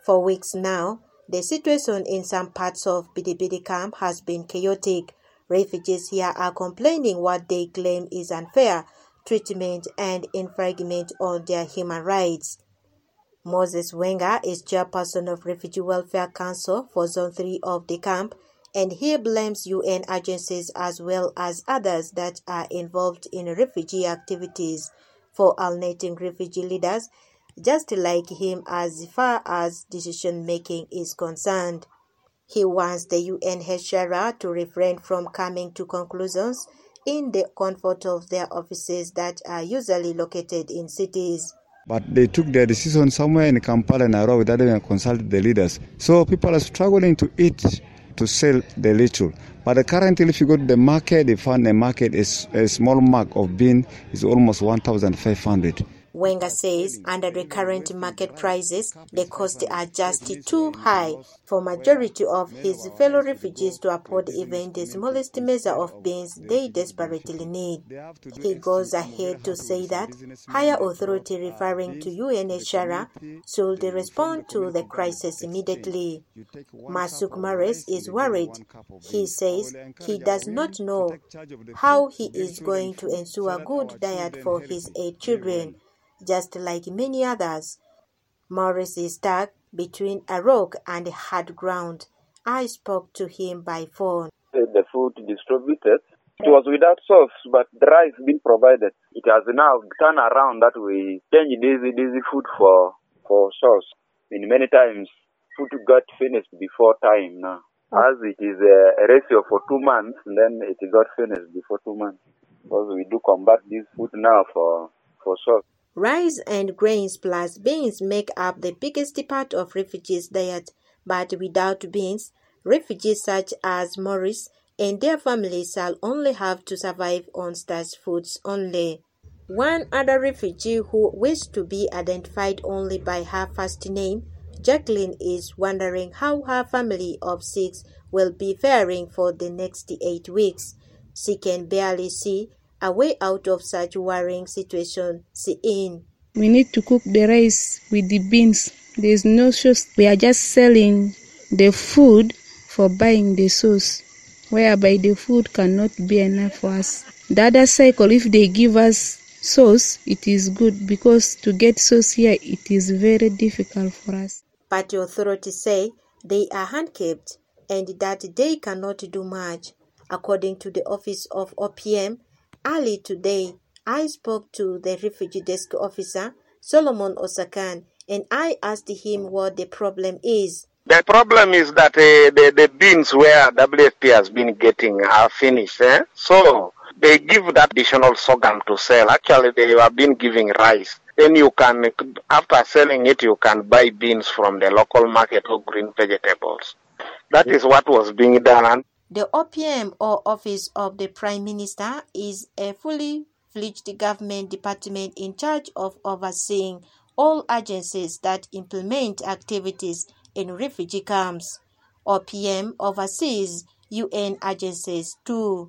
For weeks now, the situation in some parts of Bidi-Bidi camp has been chaotic. Refugees here are complaining what they claim is unfair treatment and infringement on their human rights. Moses Wenger is chairperson of Refugee Welfare Council for Zone 3 of the camp, and he blames UN agencies as well as others that are involved in refugee activities for alienating refugee leaders, just like him as far as decision-making is concerned. He wants the UNHCR to refrain from coming to conclusions in the comfort of their offices that are usually located in cities. But they took their decision somewhere in Kampala and Nairobi without even consulting the leaders. So people are struggling to eat, to sell the little. But currently, if you go to the market, you find the market is a small mark of bean is almost 1,500. Wenger says under the current market prices, the costs are just too high for majority of his fellow refugees to afford even the smallest measure of beans they desperately need. He goes ahead to say that higher authority referring to UNHCR should respond to the crisis immediately. Masuk Mares is worried. He says he does not know how he is going to ensure good diet for his 8 children. Just like many others, Morris is stuck between a rock and hard ground. I spoke to him by phone. The food distributed, it was without sauce, but the rice being provided. It has now turned around that we change this food for sauce. And many times, food got finished before time now. As it is a ratio for 2 months, and then it got finished before 2 months. Because we do convert this food now for sauce. Rice and grains plus beans make up the biggest part of refugees' diet, but without beans, refugees such as Morris and their families shall only have to survive on starch foods only. One other refugee who wished to be identified only by her first name, Jacqueline, is wondering how her family of 6 will be faring for the next 8 weeks. She can barely see a way out of such worrying situation she in. We need to cook the rice with the beans. There is no sauce. We are just selling the food for buying the sauce, whereby the food cannot be enough for us. The other cycle, if they give us sauce, it is good, because to get sauce here, it is very difficult for us. But the authorities say they are hand-kept and that they cannot do much. According to the office of OPM, early today, I spoke to the refugee desk officer, Solomon Osakan, and I asked him what the problem is. The problem is that the beans where WFP has been getting are finished. So they give that additional sorghum to sell. Actually, they have been giving rice. Then you can, after selling it, you can buy beans from the local market or green vegetables. That is what was being done. The OPM, or Office of the Prime Minister, is a fully fledged government department in charge of overseeing all agencies that implement activities in refugee camps. OPM oversees UN agencies too.